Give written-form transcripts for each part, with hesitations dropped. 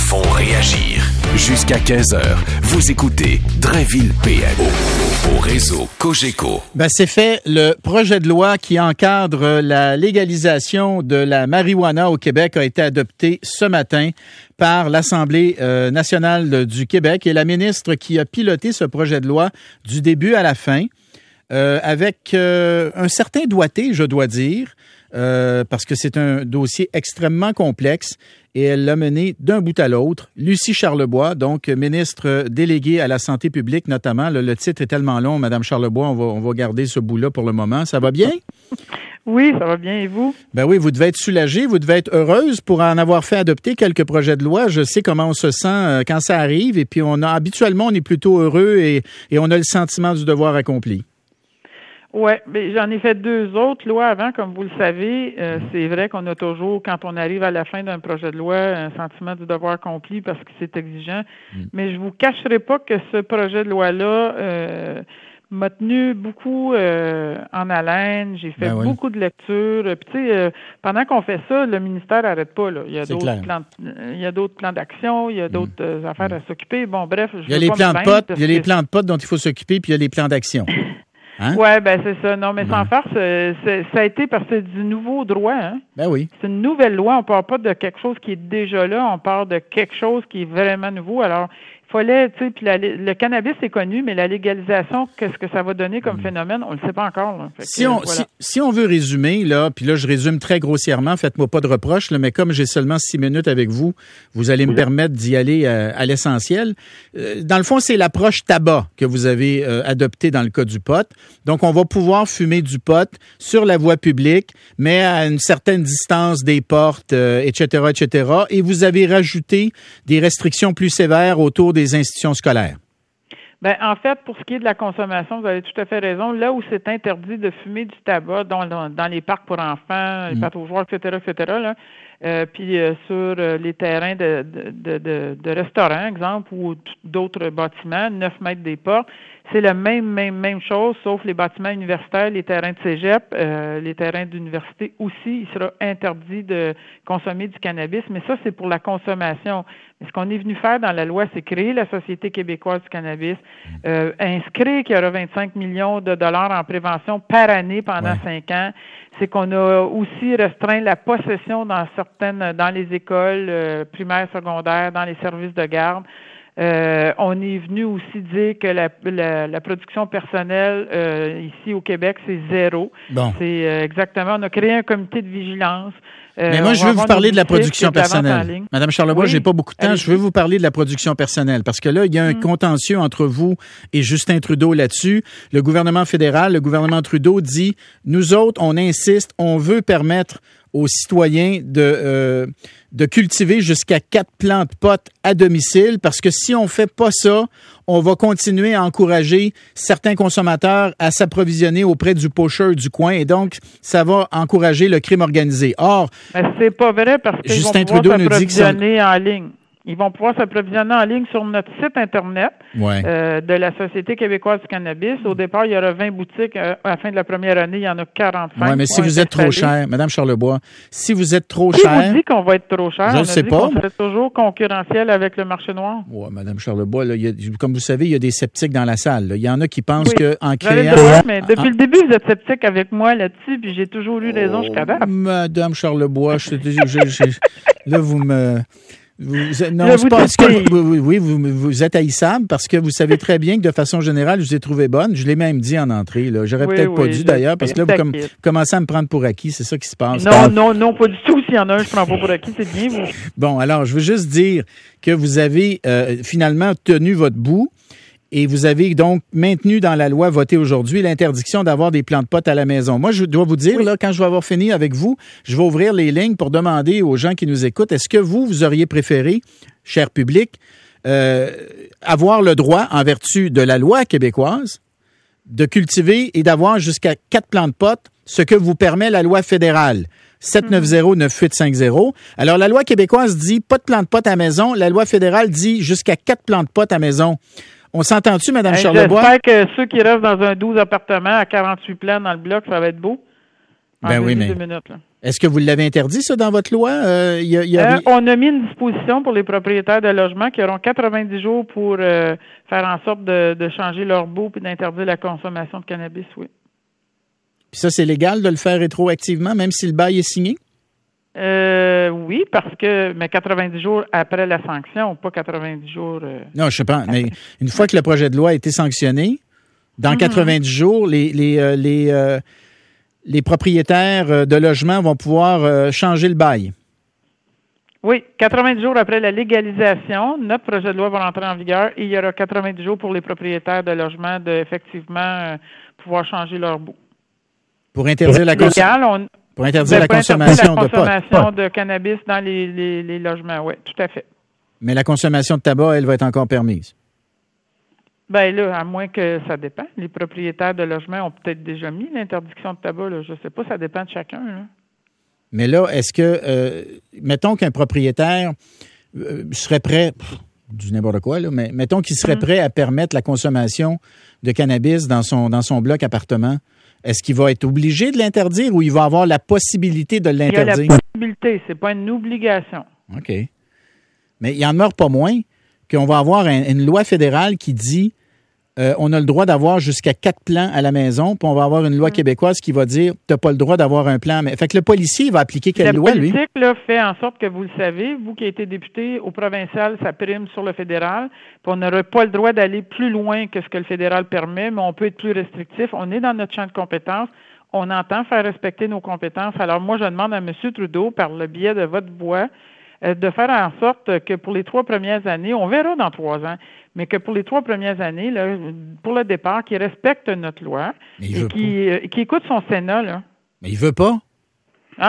font réagir. Jusqu'à 15h, vous écoutez Drainville PM au réseau Cogeco. C'est fait. Le projet de loi qui encadre la légalisation de la marijuana au Québec a été adopté ce matin par l'Assemblée nationale du Québec et la ministre qui a piloté ce projet de loi du début à la fin avec un certain doigté, je dois dire, parce que c'est un dossier extrêmement complexe et elle l'a mené d'un bout à l'autre. Lucie Charlebois, donc ministre déléguée à la santé publique notamment. Le titre est tellement long, Madame Charlebois, on va garder ce bout-là pour le moment. Ça va bien? Oui, ça va bien. Et vous? Oui, vous devez être soulagée, vous devez être heureuse pour en avoir fait adopter quelques projets de loi. Je sais comment on se sent quand ça arrive et puis habituellement, on est plutôt heureux et on a le sentiment du devoir accompli. Oui, mais j'en ai fait 2 autres lois avant, comme vous le savez. C'est vrai qu'on a toujours, quand on arrive à la fin d'un projet de loi, un sentiment du devoir accompli parce que c'est exigeant. Mais je vous cacherai pas que ce projet de loi-là m'a tenu beaucoup en haleine. J'ai fait beaucoup de lectures. Puis tu sais, pendant qu'on fait ça, le ministère n'arrête pas. Là. Il y a d'autres plans d'action, il y a d'autres affaires à s'occuper. Bon, bref, il y a les plans de potes, il y a les plans de potes dont il faut s'occuper, puis il y a les plans d'action. Hein? Oui, c'est ça. Non, mais sans farce, ça a été parce que c'est du nouveau droit. Hein? Oui. C'est une nouvelle loi. On parle pas de quelque chose qui est déjà là. On parle de quelque chose qui est vraiment nouveau. Alors, il fallait, tu sais, puis le cannabis est connu, mais la légalisation, qu'est-ce que ça va donner comme phénomène? On le sait pas encore. Là. Si on veut résumer, là, puis là, je résume très grossièrement, faites-moi pas de reproches, là, mais comme j'ai seulement 6 minutes avec vous, vous allez me permettre d'y aller à l'essentiel. Dans le fond, c'est l'approche tabac que vous avez adoptée dans le cas du pot. Donc, on va pouvoir fumer du pot sur la voie publique, mais à une certaine distance des portes, etc., etc. Et vous avez rajouté des restrictions plus sévères autour des institutions scolaires. En fait, pour ce qui est de la consommation, vous avez tout à fait raison. Là où c'est interdit de fumer du tabac dans les parcs pour enfants, les pataugeoires, etc., là, puis sur les terrains de restaurants, exemple, ou d'autres bâtiments, 9 mètres des portes, c'est la même chose, sauf les bâtiments universitaires, les terrains de cégep, les terrains d'université aussi. Il sera interdit de consommer du cannabis, mais ça, c'est pour la consommation. Mais ce qu'on est venu faire dans la loi, c'est créer la Société québécoise du cannabis, inscrire qu'il y aura 25 millions de dollars en prévention par année pendant 5 ans. C'est qu'on a aussi restreint la possession dans les écoles primaires, secondaires, dans les services de garde. On est venu aussi dire que la production personnelle ici au Québec, c'est 0. Bon. C'est exactement. On a créé un comité de vigilance. Mais moi, je veux vous parler de la production personnelle. Madame Charlebois, j'ai pas beaucoup de temps. Je veux vous parler de la production personnelle parce que là, il y a un contentieux entre vous et Justin Trudeau là-dessus. Le gouvernement fédéral, le gouvernement Trudeau dit, nous autres, on insiste, on veut permettre aux citoyens de cultiver jusqu'à 4 plants de pot à domicile parce que si on fait pas ça, on va continuer à encourager certains consommateurs à s'approvisionner auprès du pocheur du coin et donc ça va encourager le crime organisé. Or, c'est pas vrai parce qu'ils Justin vont Trudeau pouvoir nous dit que s'approvisionner en ligne. Ils vont pouvoir s'approvisionner en ligne sur notre site Internet de la Société québécoise du cannabis. Au départ, il y aura 20 boutiques. À la fin de la première année, il y en a 45. Oui, mais si vous êtes trop cher, Madame Charlebois, si vous êtes trop Qui cher... vous dit qu'on va être trop cher? Je ne sais pas. On serait toujours concurrentiel avec le marché noir. Oui, Madame Charlebois, là, comme vous savez, il y a des sceptiques dans la salle. Là. Il y en a qui pensent qu'en créant... Mais depuis le début, vous êtes sceptique avec moi là-dessus, puis j'ai toujours eu raison, je suis capable. Madame Charlebois, là, vous me... Non, c'est pas parce que vous êtes haïssable parce que vous savez très bien que de façon générale, je vous ai trouvé bonne. Je l'ai même dit en entrée. Là. J'aurais peut-être pas dû d'ailleurs parce que là, vous commencez à me prendre pour acquis. C'est ça qui se passe. Non, pas du tout. S'il y en a un, je prends pas pour acquis. C'est bien, vous. Bon, alors, je veux juste dire que vous avez finalement tenu votre bout. Et vous avez donc maintenu dans la loi votée aujourd'hui l'interdiction d'avoir des plants de pot à la maison. Moi, je dois vous dire, là, quand je vais avoir fini avec vous, je vais ouvrir les lignes pour demander aux gens qui nous écoutent, est-ce que vous auriez préféré, cher public, avoir le droit, en vertu de la loi québécoise, de cultiver et d'avoir jusqu'à 4 plants de pot, ce que vous permet la loi fédérale. 790-9850. Alors, la loi québécoise dit pas de plants de pot à maison. La loi fédérale dit jusqu'à 4 plants de pot à maison. On s'entend-tu, Mme Charlebois? J'espère que ceux qui restent dans un 12 appartements à 48 plans dans le bloc, ça va être beau. Oui, mais... 2 minutes, là. Est-ce que vous l'avez interdit, ça, dans votre loi? On a mis une disposition pour les propriétaires de logements qui auront 90 jours pour faire en sorte de changer leur baux puis d'interdire la consommation de cannabis, oui. Puis ça, c'est légal de le faire rétroactivement, même si le bail est signé? Oui, mais 90 jours après la sanction, pas 90 jours... Non, je sais pas, mais une fois que le projet de loi a été sanctionné, dans 90 jours, les propriétaires de logements vont pouvoir changer le bail. Oui, 90 jours après la légalisation, notre projet de loi va rentrer en vigueur et il y aura 90 jours pour les propriétaires de logements de effectivement pouvoir changer leur baux. Pour interdire la consommation. Pour interdire la consommation de pot. La consommation de cannabis dans les logements, oui, tout à fait. Mais la consommation de tabac, elle va être encore permise. Ben là, à moins que ça dépend. Les propriétaires de logements ont peut-être déjà mis l'interdiction de tabac, là. Je sais pas, ça dépend de chacun, là. Mais là, est-ce que, mettons qu'un propriétaire serait prêt, du n'importe quoi, là, mais mettons qu'il serait prêt à permettre la consommation de cannabis dans son bloc appartement, est-ce qu'il va être obligé de l'interdire ou il va avoir la possibilité de l'interdire? Il y a la possibilité, c'est pas une obligation. OK. Mais il en demeure pas moins qu'on va avoir une loi fédérale qui dit on a le droit d'avoir jusqu'à 4 plants à la maison, puis on va avoir une loi québécoise qui va dire tu n'as pas le droit d'avoir un plan. Fait que le policier va appliquer quelle loi, lui? La politique là, fait en sorte que vous le savez, vous qui avez été député au provincial, ça prime sur le fédéral, puis on n'aurait pas le droit d'aller plus loin que ce que le fédéral permet, mais on peut être plus restrictif. On est dans notre champ de compétences. On entend faire respecter nos compétences. Alors moi, je demande à M. Trudeau, par le biais de votre voix, de faire en sorte que pour les 3 premières années, on verra dans 3 ans, mais que pour les 3 premières années, là, pour le départ, qu'il respecte notre loi et qu'il écoute son Sénat. Là. Mais il veut pas. Ah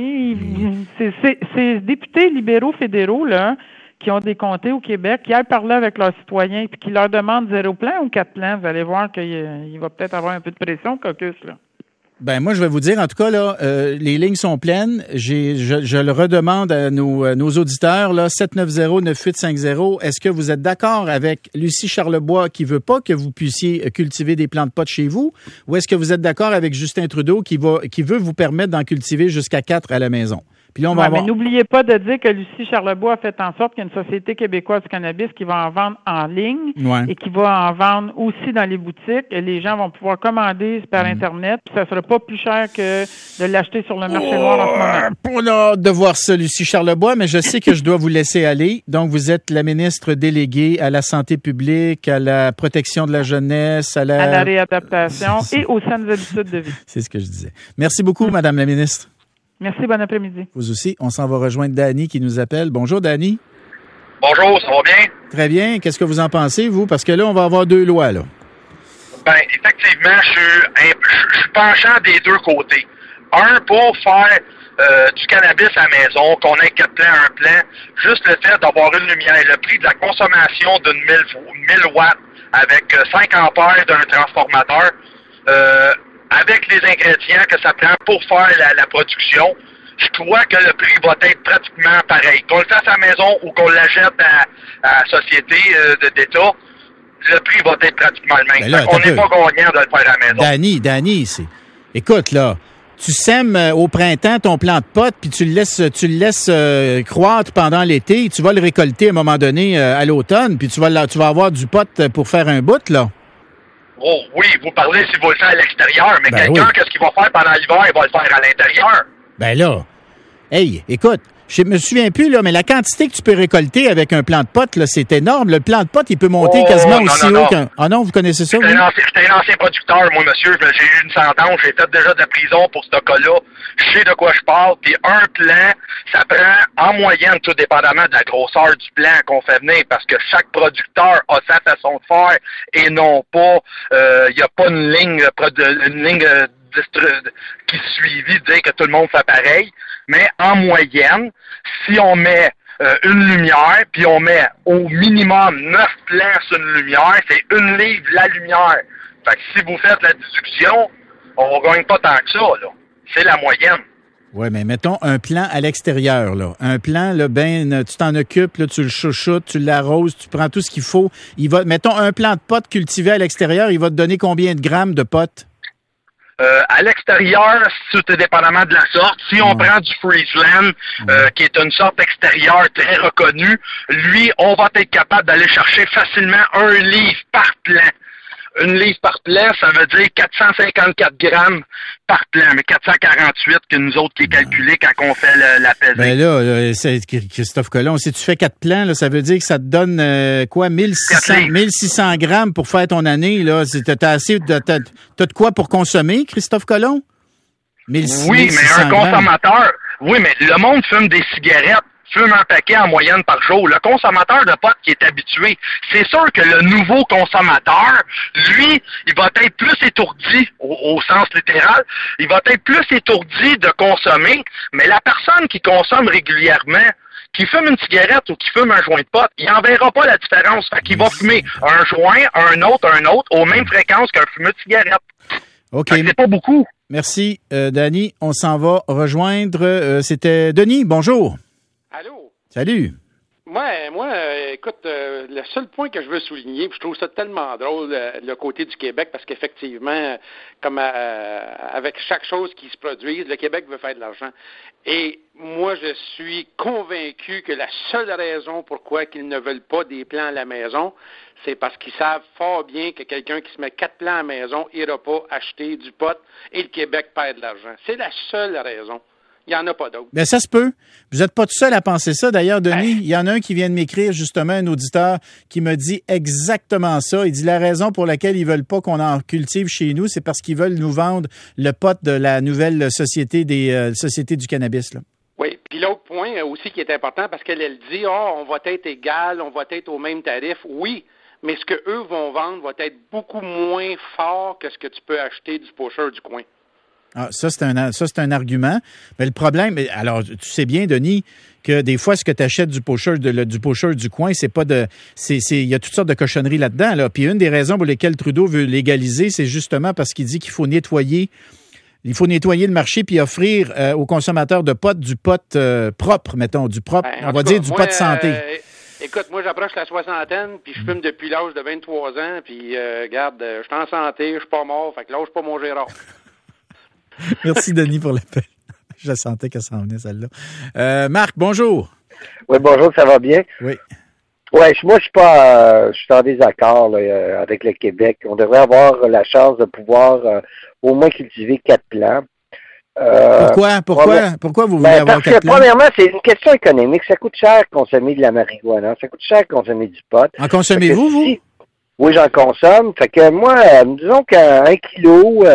c'est députés libéraux fédéraux là qui ont des comtés au Québec, qui aillent parler avec leurs citoyens et qui leur demandent 0 plan ou 4 plans. Vous allez voir qu'il va peut-être avoir un peu de pression, caucus, là. Ben moi, je vais vous dire, en tout cas, là, les lignes sont pleines. Je le redemande à nos auditeurs, là, 790-9850. Est-ce que vous êtes d'accord avec Lucie Charlebois qui veut pas que vous puissiez cultiver des plants de pot chez vous? Ou est-ce que vous êtes d'accord avec Justin Trudeau qui veut vous permettre d'en cultiver jusqu'à 4 à la maison? Puis là, mais n'oubliez pas de dire que Lucie Charlebois a fait en sorte qu'il y a une Société québécoise du cannabis qui va en vendre en ligne et qui va en vendre aussi dans les boutiques. Et les gens vont pouvoir commander par Internet, puis ça ne sera pas plus cher que de l'acheter sur le marché noir en ce moment. On a hâte de voir ça, Lucie Charlebois, mais je sais que je dois vous laisser aller. Donc, vous êtes la ministre déléguée à la santé publique, à la protection de la jeunesse, à la réadaptation et aux saines habitudes de vie. C'est ce que je disais. Merci beaucoup, Madame la ministre. Merci, bon après-midi. Vous aussi. On s'en va rejoindre Danny qui nous appelle. Bonjour, Danny. Bonjour, ça va bien? Très bien. Qu'est-ce que vous en pensez, vous? Parce que là, on va avoir 2 lois, là. Ben, effectivement, je suis penchant des 2 côtés. Un, pour faire du cannabis à la maison, qu'on ait 4 plants, 1 plan, juste le fait d'avoir une lumière, le prix de la consommation d'une 1000 watts avec 5 ampères d'un transformateur, avec les ingrédients que ça prend pour faire la production, je crois que le prix va être pratiquement pareil. Qu'on le fasse à la maison ou qu'on l'achète à la société d'État, le prix va être pratiquement le même. Là, on n'est pas gagnant de le faire à la maison. Danny, écoute, là, tu sèmes au printemps ton plant de pot, puis tu le laisses croître pendant l'été, tu vas le récolter à un moment donné à l'automne, puis tu vas avoir du pot pour faire un bout, là. Oh oui, vous parlez si vous le faites à l'extérieur, mais quelqu'un, qu'est-ce qu'il va faire pendant l'hiver? Il va le faire à l'intérieur. Ben là, hey, écoute, je me souviens plus, là, mais la quantité que tu peux récolter avec un plant de pot, là, c'est énorme. Le plant de pot, il peut monter quasiment aussi haut qu'un... Ah non, vous connaissez ça, J'étais un ancien producteur, moi, monsieur. J'ai eu une sentence, j'ai fait déjà de la prison pour ce cas-là. Je sais de quoi je parle. Puis un plan, ça prend en moyenne, tout dépendamment de la grosseur du plan qu'on fait venir, parce que chaque producteur a sa façon de faire et non pas, il n'y a pas une ligne qui suivit de dire que tout le monde fait pareil. Mais en moyenne, si on met une lumière, puis on met au minimum 9 plants sur une lumière, c'est 1 livre la lumière. Fait que si vous faites la déduction, on gagne pas tant que ça, là. C'est la moyenne. Oui, mais mettons un plant à l'extérieur, là. Un plant, là, tu t'en occupes, là, tu le chouchoutes, tu l'arroses, tu prends tout ce qu'il faut. Mettons un plant de pot cultivé à l'extérieur, il va te donner combien de grammes de pot? À l'extérieur, c'est dépendamment de la sorte. Si on prend du Friesland, qui est une sorte extérieure très reconnue, lui, on va être capable d'aller chercher facilement 1 livre par plant. 1 livre par plant, ça veut dire 454 grammes par plant, mais 448 que nous autres qui est calculé quand on fait la pesée. Ben là, c'est Christophe Colomb, si tu fais 4 plants, là, ça veut dire que ça te donne 1600 grammes pour faire ton année. Là. T'as de quoi pour consommer, Christophe Colomb? Oui, mais un consommateur, mais le monde fume des cigarettes. Fume un paquet en moyenne par jour. Le consommateur de pot qui est habitué, c'est sûr que le nouveau consommateur, lui, il va être plus étourdi, au sens littéral, il va être plus étourdi de consommer, mais la personne qui consomme régulièrement, qui fume une cigarette ou qui fume un joint de pot, il n'en verra pas la différence. Fait qu'il va fumer un joint, un autre, aux mêmes fréquences qu'un fumeur de cigarette. OK. C'est pas beaucoup. Merci, Danny. On s'en va rejoindre. C'était Denis. Bonjour. Allô? Salut. Moi, écoute, le seul point que je veux souligner, puis je trouve ça tellement drôle, le côté du Québec, parce qu'effectivement, comme avec chaque chose qui se produit, le Québec veut faire de l'argent. Et moi, je suis convaincu que la seule raison pourquoi ils ne veulent pas des plants à la maison, c'est parce qu'ils savent fort bien que quelqu'un qui se met 4 plants à la maison n'ira pas acheter du pot et le Québec perd de l'argent. C'est la seule raison. Il n'y en a pas d'autres. Bien, ça se peut. Vous n'êtes pas tout seul à penser ça. D'ailleurs, Denis, il y en a un qui vient de m'écrire, justement, un auditeur, qui me dit exactement ça. Il dit la raison pour laquelle ils ne veulent pas qu'on en cultive chez nous, c'est parce qu'ils veulent nous vendre le pot de la nouvelle société du cannabis. Là. Oui. Puis l'autre point aussi qui est important, parce qu'elle dit, on va être égal, on va être au même tarif. Oui, mais ce qu'eux vont vendre va être beaucoup moins fort que ce que tu peux acheter du pocheur du coin. Ah, ça, c'est un argument. Mais le problème, alors, tu sais bien, Denis, que des fois, ce que tu achètes du pocheur du coin, c'est pas il y a toutes sortes de cochonneries là-dedans, là. Puis une des raisons pour lesquelles Trudeau veut légaliser, c'est justement parce qu'il dit qu'il faut nettoyer le marché puis offrir aux consommateurs de pot du pot propre, mettons, du propre, on va dire du pot de santé. Écoute, moi, j'approche la soixantaine, puis je fume depuis l'âge de 23 ans, puis regarde, je suis en santé, je suis pas mort, fait que lâche pas mon Gérard. Merci, Denis, pour l'appel. Je sentais qu'elle s'en venait, celle-là. Marc, bonjour. Oui, bonjour, ça va bien? Oui. Ouais, moi, je suis en désaccord là, avec le Québec. On devrait avoir la chance de pouvoir au moins cultiver 4 plants. Pourquoi vous voulez avoir 4 plants? Premièrement, c'est une question économique. Ça coûte cher de consommer de la marijuana. Ça coûte cher de consommer du pot. En consommez-vous, vous? Oui, j'en consomme. Fait que moi, disons qu'un kilo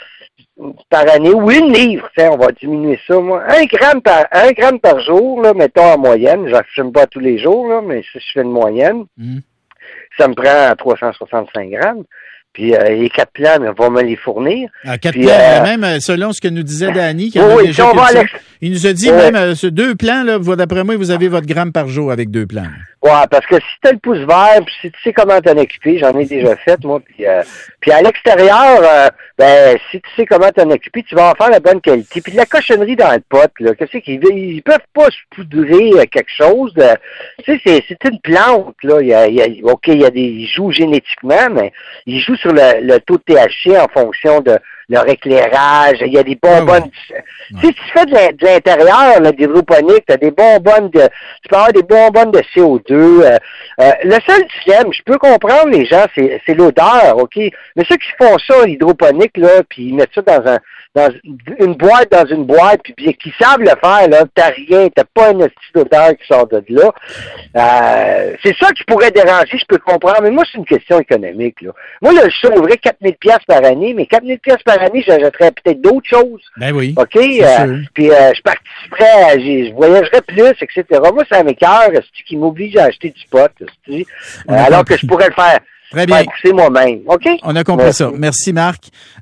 par année, ou 1 livre, on va diminuer ça, moi. 1 gramme par jour, là, mettons en moyenne. Je ne fume pas tous les jours, là, mais si je fais une moyenne, ça me prend 365 grammes. Puis les 4 plants, on va me les fournir. 4 plants, même selon ce que nous disait Danny, il nous a dit même 2 plants, là, d'après moi, vous avez votre gramme par jour avec 2 plants. Ouais, parce que si t'as le pouce vert, puis si tu sais comment t'en occuper, j'en ai déjà fait, moi, puis à l'extérieur, si tu sais comment t'en occuper, tu vas en faire la bonne qualité. Puis de la cochonnerie dans le pot, là, qu'est-ce qu'ils ils peuvent pas se poudrer quelque chose. Tu sais, c'est une plante, là. Ils jouent génétiquement, mais ils jouent sur le taux de THC en fonction de leur éclairage, il y a des bonbonnes. Si tu fais de l'intérieur, là, d'hydroponique, tu peux avoir des bonbonnes de CO2. Le seul dilemme, je peux comprendre les gens, c'est l'odeur, OK? Mais ceux qui font ça, l'hydroponique, là, puis ils mettent ça dans une boîte, puis qui savent le faire, là, t'as pas un style d'odeur qui sort de là. C'est ça qui pourrait déranger, je peux comprendre, mais moi, c'est une question économique, là. Moi, là, je sauverais 4 000 $ par année, mais 4 000 $ par année, j'achèterais peut-être d'autres choses. Ben oui. OK? Puis je participerais, je voyagerais plus, etc. Moi, ça m'écoeure, c'est-tu qui m'oblige à acheter du pot, alors que je pourrais le faire. Très bien. Faire pousser moi-même. OK? On a compris ça. Merci, Marc.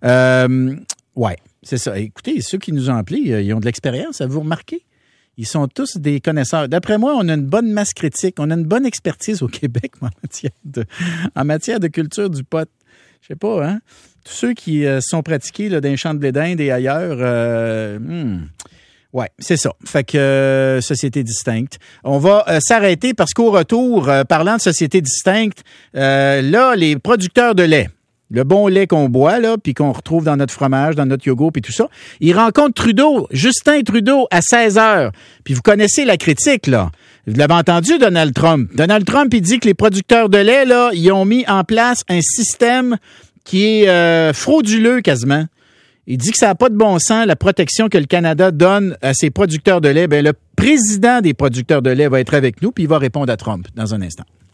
Ouais, c'est ça. Écoutez, ceux qui nous ont appelés, ils ont de l'expérience, avez-vous remarqué? Ils sont tous des connaisseurs. D'après moi, on a une bonne masse critique, on a une bonne expertise au Québec en matière de culture du pot. Je sais pas, hein? Tous ceux qui sont pratiqués là, dans les champs de blé d'Inde et ailleurs, ouais, c'est ça. Fait que société distincte. On va s'arrêter parce qu'au retour, parlant de société distincte, là, les producteurs de lait, le bon lait qu'on boit, là, puis qu'on retrouve dans notre fromage, dans notre yogourt, puis tout ça. Il rencontre Trudeau, Justin Trudeau, à 16h. Puis vous connaissez la critique, là. Vous l'avez entendu, Donald Trump. Donald Trump, il dit que les producteurs de lait, là, ils ont mis en place un système qui est frauduleux quasiment. Il dit que ça n'a pas de bon sens, la protection que le Canada donne à ses producteurs de lait. Ben, le président des producteurs de lait va être avec nous, puis il va répondre à Trump dans un instant.